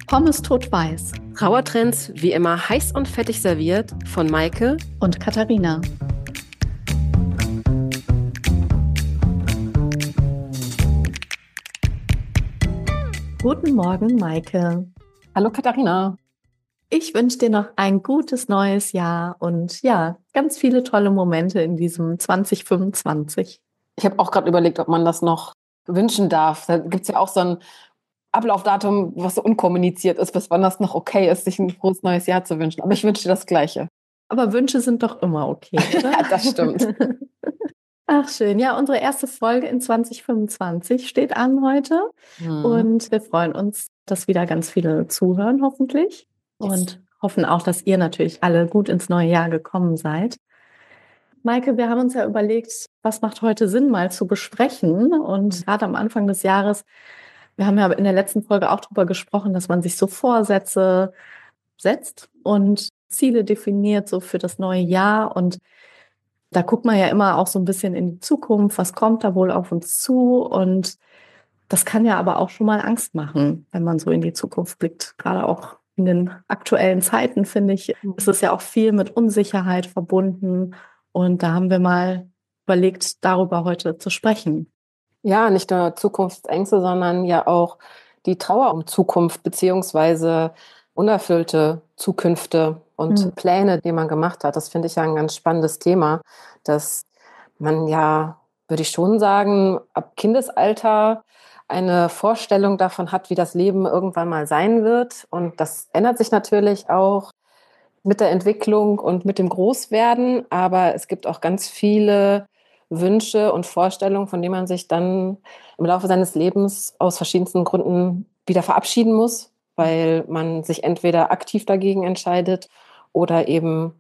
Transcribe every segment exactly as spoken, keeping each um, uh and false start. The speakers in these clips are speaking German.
Pommes tot-weiß Trauertrends wie immer heiß und fettig serviert von Maike und Katharina. Guten Morgen, Maike. Hallo Katharina. Ich wünsche dir noch ein gutes neues Jahr und ja, ganz viele tolle Momente in diesem zwanzig fünfundzwanzig. Ich habe auch gerade überlegt, ob man das noch wünschen darf. Da gibt es ja auch so ein Ablaufdatum, was so unkommuniziert ist, bis wann das noch okay ist, sich ein frohes neues Jahr zu wünschen. Aber ich wünsche dir das Gleiche. Aber Wünsche sind doch immer okay, oder? Ja, das stimmt. Ach schön, ja, unsere erste Folge in zwanzig fünfundzwanzig steht an heute Mhm. und wir freuen uns, dass wieder ganz viele zuhören, hoffentlich. Yes. Und hoffen auch, dass ihr natürlich alle gut ins neue Jahr gekommen seid. Maike, wir haben uns ja überlegt, was macht heute Sinn, mal zu besprechen. Und gerade am Anfang des Jahres, wir haben ja in der letzten Folge auch darüber gesprochen, dass man sich so Vorsätze setzt und Ziele definiert, so für das neue Jahr. Und da guckt man ja immer auch so ein bisschen in die Zukunft, was kommt da wohl auf uns zu. Und das kann ja aber auch schon mal Angst machen, wenn man so in die Zukunft blickt. Gerade auch in den aktuellen Zeiten, finde ich, ist es ja auch viel mit Unsicherheit verbunden. Und da haben wir mal überlegt, darüber heute zu sprechen. Ja, nicht nur Zukunftsängste, sondern ja auch die Trauer um Zukunft beziehungsweise unerfüllte Zukünfte und Mhm. Pläne, die man gemacht hat. Das finde ich ja ein ganz spannendes Thema, dass man ja, würde ich schon sagen, ab Kindesalter eine Vorstellung davon hat, wie das Leben irgendwann mal sein wird. Und das ändert sich natürlich auch mit der Entwicklung und mit dem Großwerden. Aber es gibt auch ganz viele Wünsche und Vorstellungen, von denen man sich dann im Laufe seines Lebens aus verschiedensten Gründen wieder verabschieden muss, weil man sich entweder aktiv dagegen entscheidet oder eben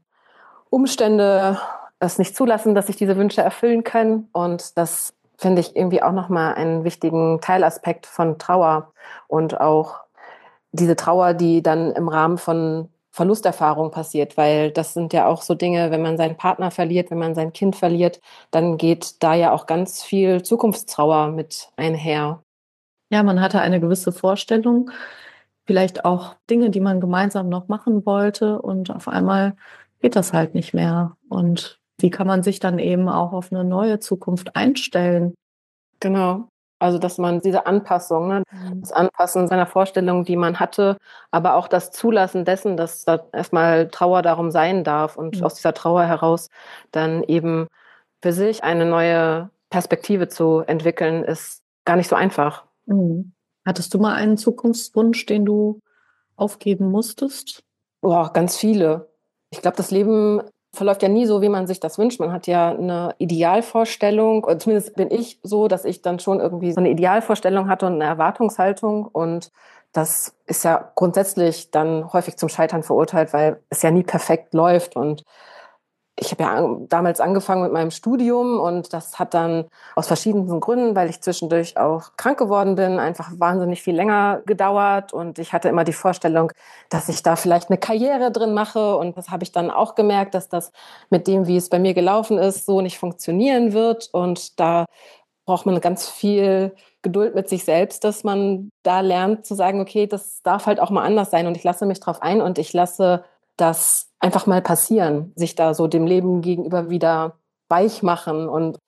Umstände es nicht zulassen, dass sich diese Wünsche erfüllen können. Und das finde ich irgendwie auch nochmal einen wichtigen Teilaspekt von Trauer und auch diese Trauer, die dann im Rahmen von Verlusterfahrung passiert, weil das sind ja auch so Dinge, wenn man seinen Partner verliert, wenn man sein Kind verliert, dann geht da ja auch ganz viel Zukunftstrauer mit einher. Ja, man hatte eine gewisse Vorstellung, vielleicht auch Dinge, die man gemeinsam noch machen wollte und auf einmal geht das halt nicht mehr. Und wie kann man sich dann eben auch auf eine neue Zukunft einstellen? Genau. Also, dass man diese Anpassung, ne, das Anpassen seiner Vorstellungen, die man hatte, aber auch das Zulassen dessen, dass da erstmal Trauer darum sein darf und Mhm. aus dieser Trauer heraus dann eben für sich eine neue Perspektive zu entwickeln, ist gar nicht so einfach. Mhm. Hattest du mal einen Zukunftswunsch, den du aufgeben musstest? Boah, ganz viele. Ich glaube, das Leben verläuft ja nie so, wie man sich das wünscht. Man hat ja eine Idealvorstellung, oder zumindest bin ich so, dass ich dann schon irgendwie so eine Idealvorstellung hatte und eine Erwartungshaltung. Und das ist ja grundsätzlich dann häufig zum Scheitern verurteilt, weil es ja nie perfekt läuft. Und ich habe ja an, damals angefangen mit meinem Studium und das hat dann aus verschiedensten Gründen, weil ich zwischendurch auch krank geworden bin, einfach wahnsinnig viel länger gedauert und ich hatte immer die Vorstellung, dass ich da vielleicht eine Karriere drin mache und das habe ich dann auch gemerkt, dass das mit dem, wie es bei mir gelaufen ist, so nicht funktionieren wird und da braucht man ganz viel Geduld mit sich selbst, dass man da lernt zu sagen, okay, das darf halt auch mal anders sein und ich lasse mich drauf ein und ich lasse das einfach mal passieren, sich da so dem Leben gegenüber wieder weich machen und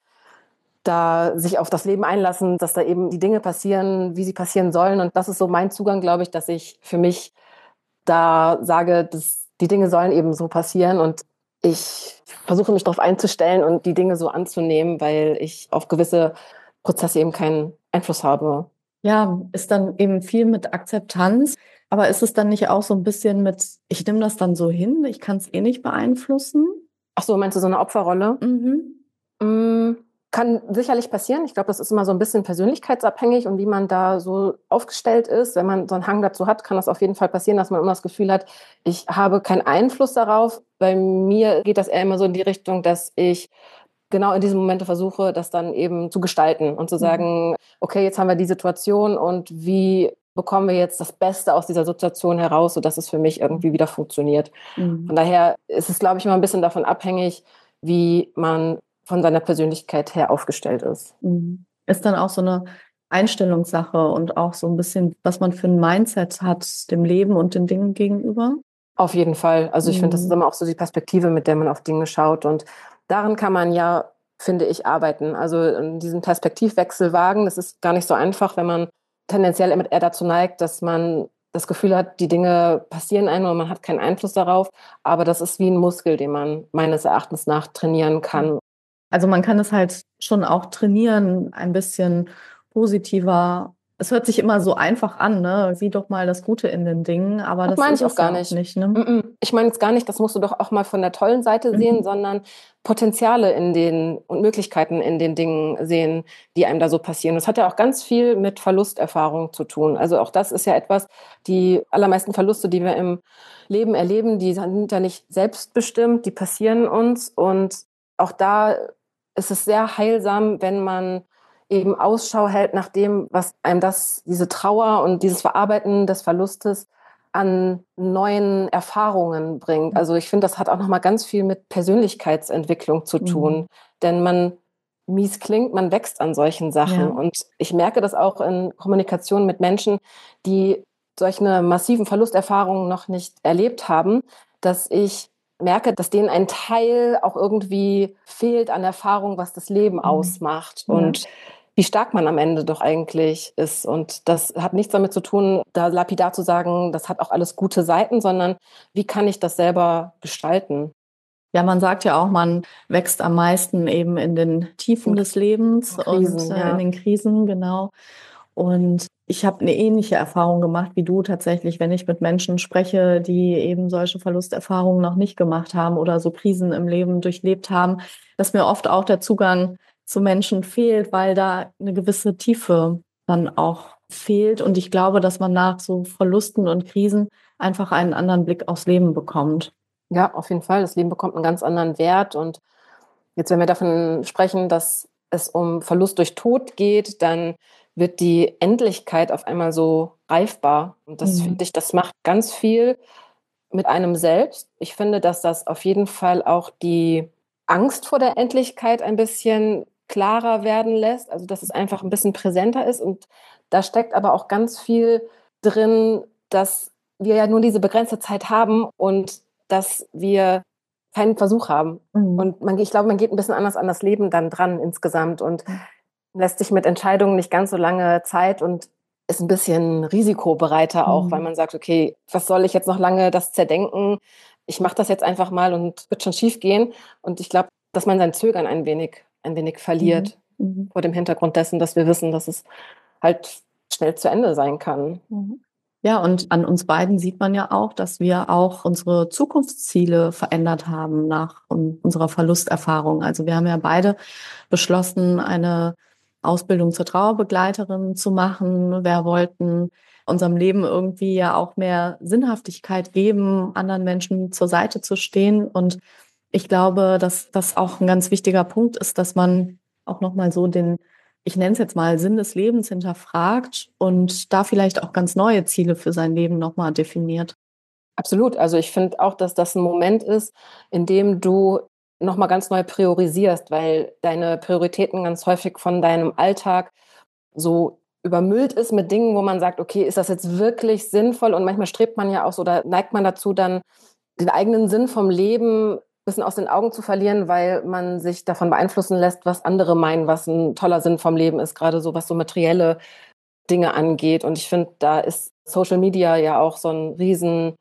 da sich auf das Leben einlassen, dass da eben die Dinge passieren, wie sie passieren sollen. Und das ist so mein Zugang, glaube ich, dass ich für mich da sage, dass die Dinge sollen eben so passieren und ich versuche mich darauf einzustellen und die Dinge so anzunehmen, weil ich auf gewisse Prozesse eben keinen Einfluss habe. Ja, ist dann eben viel mit Akzeptanz. Aber ist es dann nicht auch so ein bisschen mit, ich nehme das dann so hin, ich kann es eh nicht beeinflussen? Ach so, meinst du so eine Opferrolle? Mhm. Mm, Kann sicherlich passieren. Ich glaube, das ist immer so ein bisschen persönlichkeitsabhängig und wie man da so aufgestellt ist. Wenn man so einen Hang dazu hat, kann das auf jeden Fall passieren, dass man immer das Gefühl hat, ich habe keinen Einfluss darauf. Bei mir geht das eher immer so in die Richtung, dass ich genau in diesen Momente versuche, das dann eben zu gestalten und zu sagen, okay, jetzt haben wir die Situation und wie bekommen wir jetzt das Beste aus dieser Situation heraus, sodass es für mich irgendwie wieder funktioniert. Mhm. Von daher ist es, glaube ich, immer ein bisschen davon abhängig, wie man von seiner Persönlichkeit her aufgestellt ist. Mhm. Ist dann auch so eine Einstellungssache und auch so ein bisschen, was man für ein Mindset hat dem Leben und den Dingen gegenüber? Auf jeden Fall. Also ich finde, das ist Mhm. immer auch so die Perspektive, mit der man auf Dinge schaut. Und daran kann man ja, finde ich, arbeiten. Also ähm, diesen Perspektivwechsel wagen, das ist gar nicht so einfach, wenn man tendenziell immer eher dazu neigt, dass man das Gefühl hat, die Dinge passieren einem und man hat keinen Einfluss darauf. Aber das ist wie ein Muskel, den man meines Erachtens nach trainieren kann. Also man kann es halt schon auch trainieren, ein bisschen positiver. Es hört sich immer so einfach an, ne? Sieh doch mal das Gute in den Dingen, aber Das das meine ist ich auch es gar ja auch nicht. nicht, ne? Mm-mm. Ich meine jetzt gar nicht, das musst du doch auch mal von der tollen Seite sehen, Mhm. sondern Potenziale in den und Möglichkeiten in den Dingen sehen, die einem da so passieren. Das hat ja auch ganz viel mit Verlusterfahrung zu tun. Also auch das ist ja etwas, die allermeisten Verluste, die wir im Leben erleben, die sind ja nicht selbstbestimmt, die passieren uns. Und auch da ist es sehr heilsam, wenn man eben Ausschau hält nach dem, was einem das, diese Trauer und dieses Verarbeiten des Verlustes an neuen Erfahrungen bringt. Also ich finde, das hat auch noch mal ganz viel mit Persönlichkeitsentwicklung zu tun, Mhm. denn man, mies klingt, man wächst an solchen Sachen. Ja. Und ich merke das auch in Kommunikation mit Menschen, die solche massiven Verlusterfahrungen noch nicht erlebt haben, dass ich merke, dass denen ein Teil auch irgendwie fehlt an Erfahrung, was das Leben Mhm. ausmacht. Ja. Und wie stark man am Ende doch eigentlich ist. Und das hat nichts damit zu tun, da lapidar zu sagen, das hat auch alles gute Seiten, sondern wie kann ich das selber gestalten? Ja, man sagt ja auch, man wächst am meisten eben in den Tiefen In des Lebens und, Krisen, äh, in ja. den Krisen, genau. Und ich habe eine ähnliche Erfahrung gemacht wie du tatsächlich, wenn ich mit Menschen spreche, die eben solche Verlusterfahrungen noch nicht gemacht haben oder so Krisen im Leben durchlebt haben, dass mir oft auch der Zugang zu Menschen fehlt, weil da eine gewisse Tiefe dann auch fehlt. Und ich glaube, dass man nach so Verlusten und Krisen einfach einen anderen Blick aufs Leben bekommt. Ja, auf jeden Fall. Das Leben bekommt einen ganz anderen Wert. Und jetzt, wenn wir davon sprechen, dass es um Verlust durch Tod geht, dann wird die Endlichkeit auf einmal so greifbar. Und das Mhm. finde ich, das macht ganz viel mit einem selbst. Ich finde, dass das auf jeden Fall auch die Angst vor der Endlichkeit ein bisschen klarer werden lässt, also dass es einfach ein bisschen präsenter ist. Und da steckt aber auch ganz viel drin, dass wir ja nur diese begrenzte Zeit haben und dass wir keinen Versuch haben. Mhm. Und man, ich glaube, man geht ein bisschen anders an das Leben dann dran insgesamt und lässt sich mit Entscheidungen nicht ganz so lange Zeit und ist ein bisschen risikobereiter auch, weil Mhm. man sagt: „Okay, was soll ich jetzt noch lange das zerdenken? Ich mache das jetzt einfach mal und wird schon schiefgehen.“ Und ich glaube, dass man sein Zögern ein wenig ein wenig Mhm. verliert Mhm. vor dem Hintergrund dessen, dass wir wissen, dass es halt schnell zu Ende sein kann. Mhm. Ja, und an uns beiden sieht man ja auch, dass wir auch unsere Zukunftsziele verändert haben nach un unserer Verlusterfahrung. Also, wir haben ja beide beschlossen, eine Ausbildung zur Trauerbegleiterin zu machen. Wir wollten unserem Leben irgendwie ja auch mehr Sinnhaftigkeit geben, anderen Menschen zur Seite zu stehen. Und ich glaube, dass das auch ein ganz wichtiger Punkt ist, dass man auch noch mal so den, ich nenne es jetzt mal, Sinn des Lebens hinterfragt und da vielleicht auch ganz neue Ziele für sein Leben noch mal definiert. Absolut. Also, ich finde auch, dass das ein Moment ist, in dem du noch mal ganz neu priorisierst, weil deine Prioritäten ganz häufig von deinem Alltag so übermüllt ist mit Dingen, wo man sagt: „Okay, ist das jetzt wirklich sinnvoll?“ Und manchmal strebt man ja auch so oder neigt man dazu, dann den eigenen Sinn vom Leben 'n bisschen aus den Augen zu verlieren, weil man sich davon beeinflussen lässt, was andere meinen, was ein toller Sinn vom Leben ist, gerade so, was so materielle Dinge angeht. Und ich finde, da ist Social Media ja auch so ein Riesending.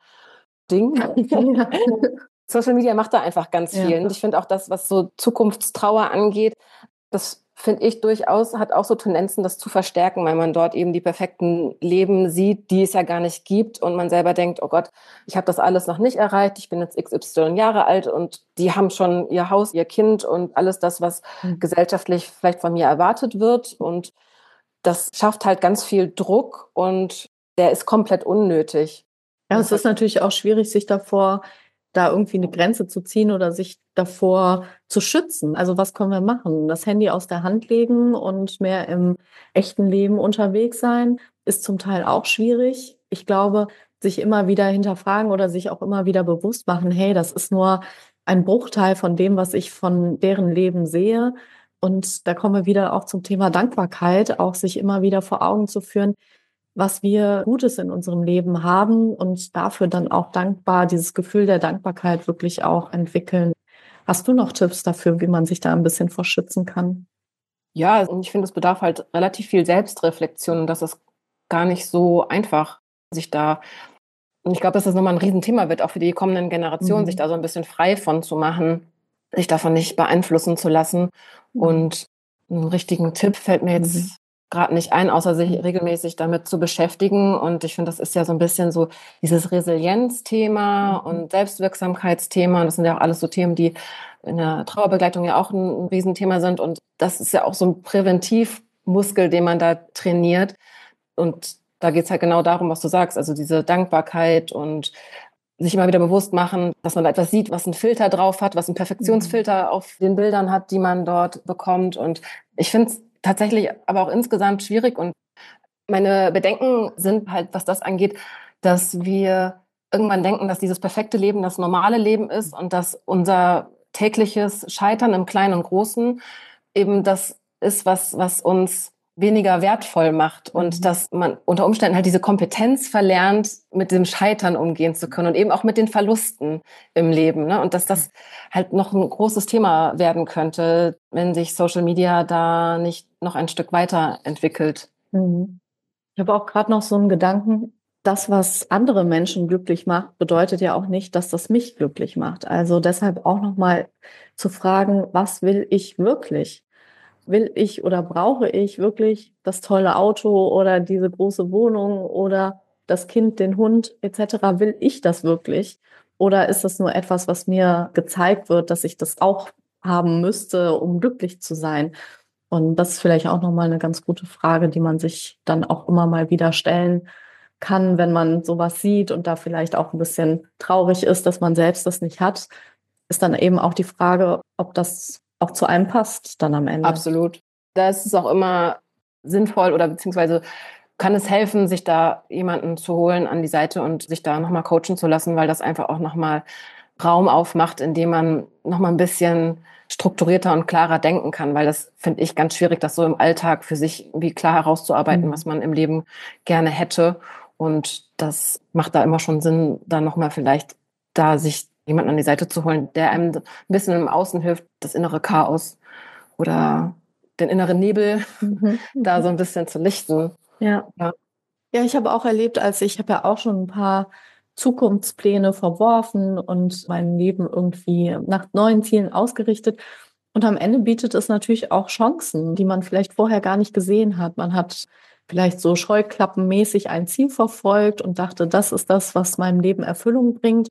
Ja. Social Media macht da einfach ganz Ja. viel. Und ich finde auch das, was so Zukunftstrauer angeht, das finde ich durchaus, hat auch so Tendenzen, das zu verstärken, weil man dort eben die perfekten Leben sieht, die es ja gar nicht gibt. Und man selber denkt: „Oh Gott, ich habe das alles noch nicht erreicht. Ich bin jetzt X Y Jahre alt und die haben schon ihr Haus, ihr Kind und alles das, was Mhm. gesellschaftlich vielleicht von mir erwartet wird.“ Und das schafft halt ganz viel Druck und der ist komplett unnötig. Ja, Und es das hat ist natürlich auch schwierig, sich davor da irgendwie eine Grenze zu ziehen oder sich davor zu schützen. Also, was können wir machen? Das Handy aus der Hand legen und mehr im echten Leben unterwegs sein, ist zum Teil auch schwierig. Ich glaube, sich immer wieder hinterfragen oder sich auch immer wieder bewusst machen: „Hey, das ist nur ein Bruchteil von dem, was ich von deren Leben sehe.“ Und da kommen wir wieder auch zum Thema Dankbarkeit, auch sich immer wieder vor Augen zu führen, was wir Gutes in unserem Leben haben und dafür dann auch dankbar, dieses Gefühl der Dankbarkeit wirklich auch entwickeln. Hast du noch Tipps dafür, wie man sich da ein bisschen vor schützen kann? Ja, und ich finde, es bedarf halt relativ viel Selbstreflexion und das ist gar nicht so einfach, sich da, und ich glaube, dass das nochmal ein Riesenthema wird, auch für die kommenden Generationen, sich Mhm. da so ein bisschen frei von zu machen, sich davon nicht beeinflussen zu lassen. Mhm. Und einen richtigen Tipp fällt mir Mhm. jetzt gerade nicht ein, außer sich Mhm. regelmäßig damit zu beschäftigen. Und ich finde, das ist ja so ein bisschen so dieses Resilienzthema Mhm. und Selbstwirksamkeitsthema. Und das sind ja auch alles so Themen, die in der Trauerbegleitung ja auch ein, ein Riesenthema sind. Und das ist ja auch so ein Präventivmuskel, den man da trainiert. Und da geht's halt genau darum, was du sagst, also diese Dankbarkeit und sich immer wieder bewusst machen, dass man da etwas sieht, was einen Filter drauf hat, was einen Mhm. Perfektionsfilter auf den Bildern hat, die man dort bekommt. Und ich finde es tatsächlich aber auch insgesamt schwierig. Und meine Bedenken sind halt, was das angeht, dass wir irgendwann denken, dass dieses perfekte Leben das normale Leben ist und dass unser tägliches Scheitern im Kleinen und Großen eben das ist, was, was uns weniger wertvoll macht und Mhm. dass man unter Umständen halt diese Kompetenz verlernt, mit dem Scheitern umgehen zu können und eben auch mit den Verlusten im Leben, ne? Und dass das halt noch ein großes Thema werden könnte, wenn sich Social Media da nicht noch ein Stück weiterentwickelt. Mhm. Ich habe auch gerade noch so einen Gedanken, das, was andere Menschen glücklich macht, bedeutet ja auch nicht, dass das mich glücklich macht. Also deshalb auch noch mal zu fragen: „Was will ich wirklich?“ Will ich oder brauche ich wirklich das tolle Auto oder diese große Wohnung oder das Kind, den Hund et cetera? Will ich das wirklich? Oder ist das nur etwas, was mir gezeigt wird, dass ich das auch haben müsste, um glücklich zu sein? Und das ist vielleicht auch noch mal 'ne ganz gute Frage, die man sich dann auch immer mal wieder stellen kann, wenn man so was sieht und da vielleicht auch 'n bisschen traurig ist, dass man selbst das nicht hat, ist dann eben auch die Frage, ob das auch zu einem passt dann am Ende. Absolut. Da ist es auch immer sinnvoll oder beziehungsweise kann es helfen, sich da jemanden zu holen an die Seite und sich da nochmal coachen zu lassen, weil das einfach auch nochmal Raum aufmacht, in dem man nochmal ein bisschen strukturierter und klarer denken kann, weil das finde ich ganz schwierig, das so im Alltag für sich irgendwie klar herauszuarbeiten, was Mhm. man im Leben gerne hätte. Und das macht da immer schon Sinn, da nochmal vielleicht da sich jemanden an die Seite zu holen, der einem ein bisschen im Außen hilft, das innere Chaos oder den inneren Nebel Mhm. da Mhm. so ein bisschen zu lichten. Ja. Ja. Ja, ich habe auch erlebt, als ich habe ja auch schon ein paar Zukunftspläne verworfen und mein Leben irgendwie nach neuen Zielen ausgerichtet. Und am Ende bietet es natürlich auch Chancen, die man vielleicht vorher gar nicht gesehen hat. Man hat vielleicht so scheuklappenmäßig ein Ziel verfolgt und dachte, das ist das, was meinem Leben Erfüllung bringt.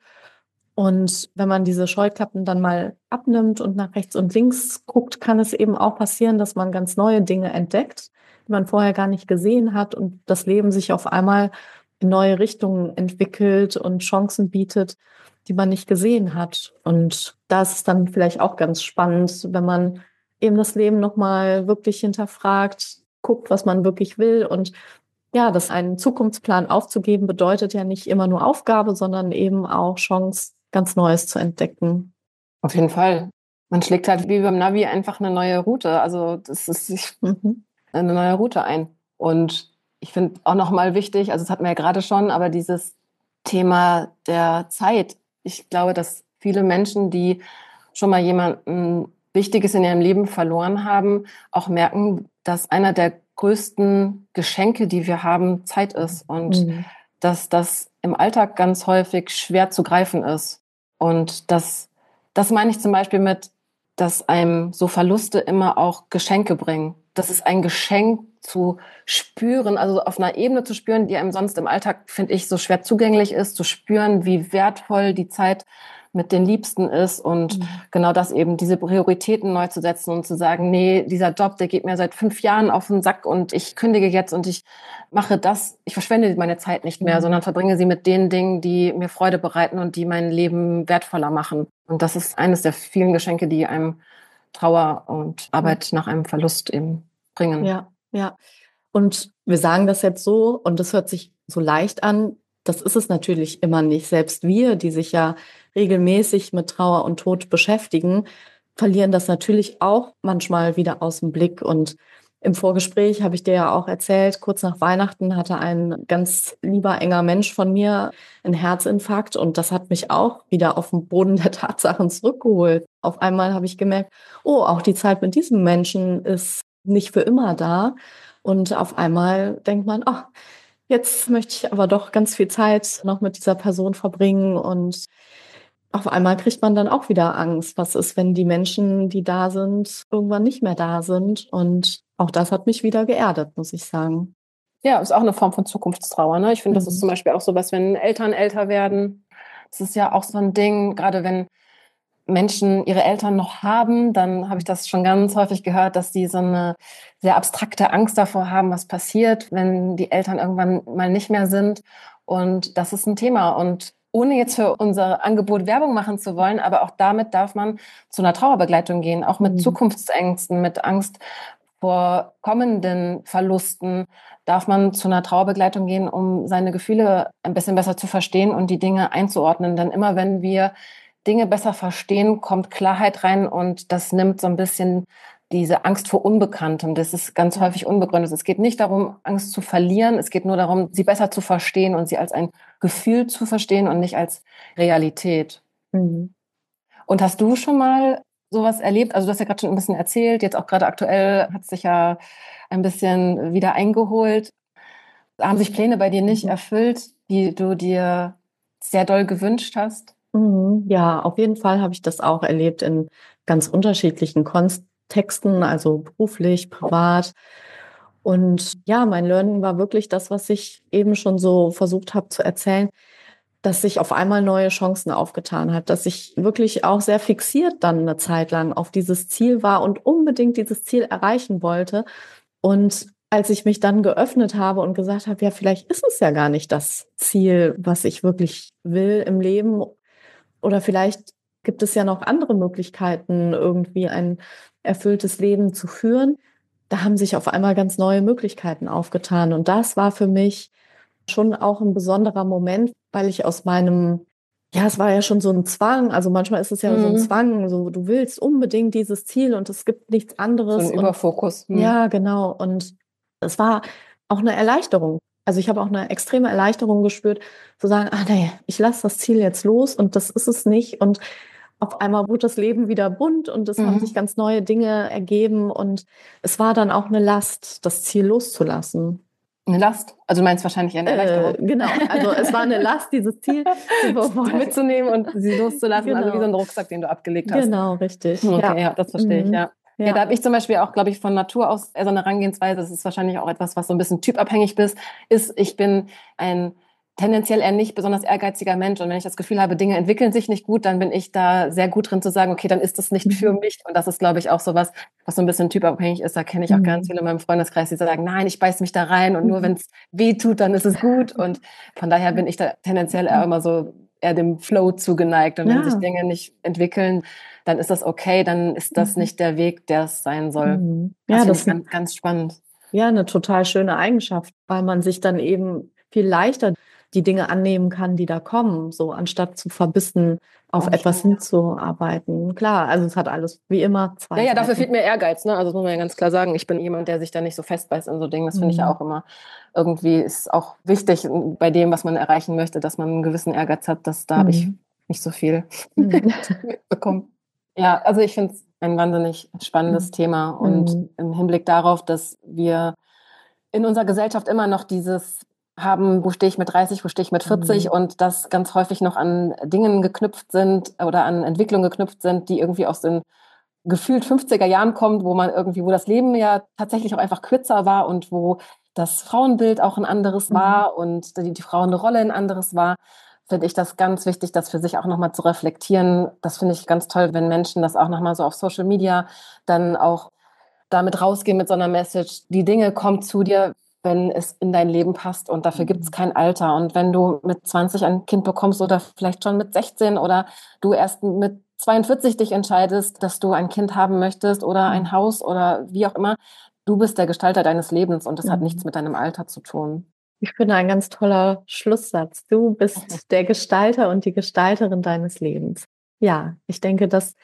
Und wenn man diese Scheuklappen dann mal abnimmt und nach rechts und links guckt, kann es eben auch passieren, dass man ganz neue Dinge entdeckt, die man vorher gar nicht gesehen hat und das Leben sich auf einmal in neue Richtungen entwickelt und Chancen bietet, die man nicht gesehen hat. Und da ist es dann vielleicht auch ganz spannend, wenn man eben das Leben noch mal wirklich hinterfragt, guckt, was man wirklich will. Und ja, das einen Zukunftsplan aufzugeben bedeutet ja nicht immer nur Aufgabe, sondern eben auch Chance, ganz Neues zu entdecken. Auf jeden Fall. Man schlägt halt wie beim Navi einfach eine neue Route. Also, das ist ich Mhm. eine neue Route ein. Und ich finde auch noch mal wichtig, also, das hatten wir ja gerade schon, aber dieses Thema der Zeit. Ich glaube, dass viele Menschen, die schon mal jemanden Wichtiges in ihrem Leben verloren haben, auch merken, dass einer der größten Geschenke, die wir haben, Zeit ist und Mhm. dass das im Alltag ganz häufig schwer zu greifen ist. Und das das meine ich zum Beispiel mit, dass einem so Verluste immer auch Geschenke bringen. Das ist ein Geschenk zu spüren, also auf einer Ebene zu spüren, die einem sonst im Alltag, finde ich, so schwer zugänglich ist, zu spüren, wie wertvoll die Zeit mit den Liebsten ist und Mhm. genau das eben, diese Prioritäten neu zu setzen und zu sagen, nee, dieser Job, der geht mir seit fünf Jahren auf den Sack und ich kündige jetzt und ich mache das, ich verschwende meine Zeit nicht mehr, Mhm. sondern verbringe sie mit den Dingen, die mir Freude bereiten und die mein Leben wertvoller machen. Und das ist eines der vielen Geschenke, die einem Trauer und Mhm. Arbeit nach einem Verlust eben bringen. Ja, ja. Und wir sagen das jetzt so und das hört sich so leicht an. Das ist es natürlich immer nicht. Selbst wir, die sich ja regelmäßig mit Trauer und Tod beschäftigen, verlieren das natürlich auch manchmal wieder aus dem Blick. Und im Vorgespräch habe ich dir ja auch erzählt, kurz nach Weihnachten hatte ein ganz lieber, enger Mensch von mir einen Herzinfarkt und das hat mich auch wieder auf den Boden der Tatsachen zurückgeholt. Auf einmal habe ich gemerkt, oh, auch die Zeit mit diesem Menschen ist nicht für immer da. Und auf einmal denkt man, ach, jetzt möchte ich aber doch ganz viel Zeit noch mit dieser Person verbringen und auf einmal kriegt man dann auch wieder Angst. Was ist, wenn die Menschen, die da sind, irgendwann nicht mehr da sind? Und auch das hat mich wieder geerdet, muss ich sagen. Ja, ist auch eine Form von Zukunftstrauer, ne? Ich finde, das ist Mhm. zum Beispiel auch so was, wenn Eltern älter werden. Das ist ja auch so ein Ding, gerade wenn Menschen ihre Eltern noch haben, dann habe ich das schon ganz häufig gehört, dass die so eine sehr abstrakte Angst davor haben, was passiert, wenn die Eltern irgendwann mal nicht mehr sind. Und das ist ein Thema. Und ohne jetzt für unser Angebot Werbung machen zu wollen, aber auch damit darf man zu einer Trauerbegleitung gehen, auch mit Mhm. Zukunftsängsten, mit Angst vor kommenden Verlusten, darf man zu einer Trauerbegleitung gehen, um seine Gefühle ein bisschen besser zu verstehen und die Dinge einzuordnen. Denn immer wenn wir Dinge besser verstehen, kommt Klarheit rein und das nimmt so ein bisschen diese Angst vor Unbekanntem. Das ist ganz häufig unbegründet. Es geht nicht darum, Angst zu verlieren. Es geht nur darum, sie besser zu verstehen und sie als ein Gefühl zu verstehen und nicht als Realität. Mhm. Und hast du schon mal sowas erlebt? Also du hast ja gerade schon ein bisschen erzählt, jetzt auch gerade aktuell hat sich ja ein bisschen wieder eingeholt. Haben sich Pläne bei dir nicht Mhm. erfüllt, die du dir sehr doll gewünscht hast? Mhm. Ja, auf jeden Fall habe ich das auch erlebt in ganz unterschiedlichen Kontexten, also beruflich, privat. Und ja, mein Learning war wirklich das, was ich eben schon so versucht habe zu erzählen, dass sich auf einmal neue Chancen aufgetan hat, dass ich wirklich auch sehr fixiert dann eine Zeit lang auf dieses Ziel war und unbedingt dieses Ziel erreichen wollte. Und als ich mich dann geöffnet habe und gesagt habe, ja, vielleicht ist es ja gar nicht das Ziel, was ich wirklich will im Leben, oder vielleicht gibt es ja noch andere Möglichkeiten, irgendwie ein erfülltes Leben zu führen. Da haben sich auf einmal ganz neue Möglichkeiten aufgetan. Und das war für mich schon auch ein besonderer Moment, weil ich aus meinem, ja, es war ja schon so ein Zwang. Also manchmal ist es ja so ein Mhm. Zwang, so du willst unbedingt dieses Ziel und es gibt nichts So anderes. ein Und Überfokus. Mhm. ja, genau. Und es war auch eine Erleichterung. Also ich habe auch eine extreme Erleichterung gespürt, zu sagen, ah nee, ich lasse das Ziel jetzt los und das ist es nicht. Und auf einmal wurde das Leben wieder bunt und es haben sich Mhm. ganz neue Dinge ergeben und es war dann auch eine Last, das Ziel loszulassen. Eine Last. Also du meinst wahrscheinlich eher eine Äh, Erleichterung. genau, also es war eine Last, dieses Ziel zu Die verfolgen. mitzunehmen und sie loszulassen, also wie so Genau, ein Rucksack, den du abgelegt hast. genau, richtig. Okay, Ja. ja, das verstehe ich, Mhm. ja. Ja, da Ja. habe ich zum Beispiel auch, glaube ich, von Natur aus eher so eine Herangehensweise, das ist wahrscheinlich auch etwas, was so ein bisschen typabhängig bist, ist, ich bin ein tendenziell eher nicht besonders ehrgeiziger Mensch und wenn ich das Gefühl habe, Dinge entwickeln sich nicht gut, dann bin ich da sehr gut drin zu sagen, okay, dann ist das nicht für Mhm. mich und das ist, glaube ich, auch so was, was so ein bisschen typabhängig ist. Da kenne ich auch ganz Mhm. viele in meinem Freundeskreis, die sagen, nein, ich beiß mich da rein und nur Mhm. wenn es weh tut, dann ist es gut und von daher bin ich da tendenziell eher immer so eher dem Flow zugeneigt und wenn sich Ja. Dinge nicht entwickeln, dann ist das okay, dann ist das Mhm. nicht der Weg, der es sein soll. Mhm. Das Ja, finde ich das ist ganz, ganz spannend. ja eine total schöne Eigenschaft, weil man sich dann eben viel leichter die Dinge annehmen kann, die da kommen, so anstatt zu verbissen auf Voll etwas schön, ja. hinzuarbeiten. Klar, also es hat alles wie immer Ja, zwei ja, dafür Seiten. fehlt mir Ehrgeiz, ne? Also das muss man ja ganz klar sagen. Ich bin jemand, der sich da nicht so festbeißt in so Dingen. Das finde ich ja Mhm. auch immer irgendwie ist auch wichtig bei dem, was man erreichen möchte, dass man einen gewissen Ehrgeiz hat. Das, da habe ich Mhm. nicht so viel Mhm. mitbekommen. Ja, also ich finde es ein wahnsinnig spannendes Mhm. Thema und Mhm. im Hinblick darauf, dass wir in unserer Gesellschaft immer noch dieses haben, wo stehe ich mit dreißig, wo stehe ich mit vierzig Mhm. und das ganz häufig noch an Dingen geknüpft sind oder an Entwicklungen geknüpft sind, die irgendwie aus den gefühlt fünfziger Jahren kommt, wo man irgendwie, wo das Leben ja tatsächlich auch einfach kürzer war und wo das Frauenbild auch ein anderes Mhm. war und die, die Frauenrolle ein anderes war, finde ich das ganz wichtig, das für sich auch nochmal zu reflektieren. Das finde ich ganz toll, wenn Menschen das auch nochmal so auf Social Media dann auch damit rausgehen mit so einer Message. Die Dinge kommen zu dir, wenn es in dein Leben passt und dafür gibt es Mhm. kein Alter. Und wenn du mit zwanzig ein Kind bekommst oder vielleicht schon mit sechzehn oder du erst mit zweiundvierzig dich entscheidest, dass du ein Kind haben möchtest oder ein Mhm. Haus oder wie auch immer, du bist der Gestalter deines Lebens und das hat nichts Mhm. mit deinem Alter zu tun. Ich finde ein ganz toller Schlusssatz. Du bist der Gestalter und die Gestalterin deines Lebens. Ja, ich denke, das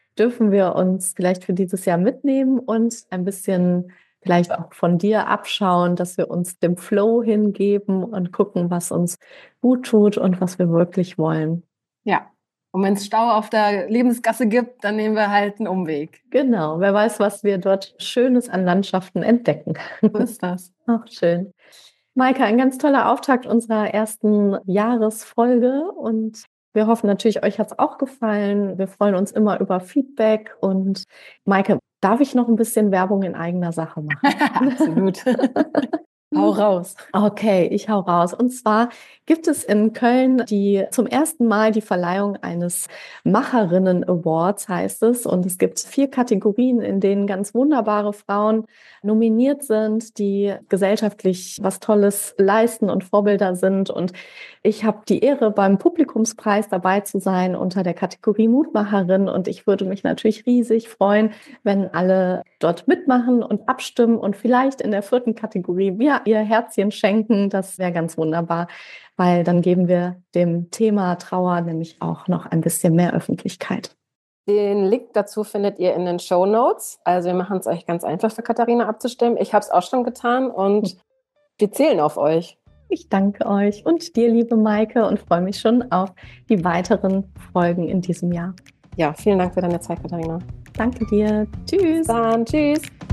dürfen wir uns vielleicht für dieses Jahr mitnehmen und ein bisschen vielleicht auch von dir abschauen, dass wir uns dem Flow hingeben und gucken, was uns gut tut und was wir wirklich wollen. Ja. Und wenn es Stau auf der Lebensgasse gibt, dann nehmen wir halt einen Umweg. Genau, wer weiß, was wir dort Schönes an Landschaften entdecken. So ist das. Ach, schön. Maike, ein ganz toller Auftakt unserer ersten Jahresfolge und wir hoffen natürlich, euch hat es auch gefallen. Wir freuen uns immer über Feedback und Maike, darf ich noch ein bisschen Werbung in eigener Sache machen? Absolut. Hau raus. Okay, ich hau raus. Und zwar gibt es in Köln die zum ersten Mal die Verleihung eines Macherinnen Awards, heißt es. Und es gibt vier Kategorien, in denen ganz wunderbare Frauen nominiert sind, die gesellschaftlich was Tolles leisten und Vorbilder sind. Und ich habe die Ehre, beim Publikumspreis dabei zu sein unter der Kategorie Mutmacherin. Und ich würde mich natürlich riesig freuen, wenn alle dort mitmachen und abstimmen und vielleicht in der vierten Kategorie mir ihr Herzchen schenken. Das wäre ganz wunderbar, weil dann geben wir dem Thema Trauer nämlich auch noch ein bisschen mehr Öffentlichkeit. Den Link dazu findet ihr in den Shownotes. Also wir machen es euch ganz einfach für Katharina abzustimmen. Ich habe es auch schon getan und wir zählen auf euch. Ich danke euch und dir, liebe Maike, und freue mich schon auf die weiteren Folgen in diesem Jahr. Ja, vielen Dank für deine Zeit, Katharina. Danke dir. Tschüss. Bis dann. Tschüss.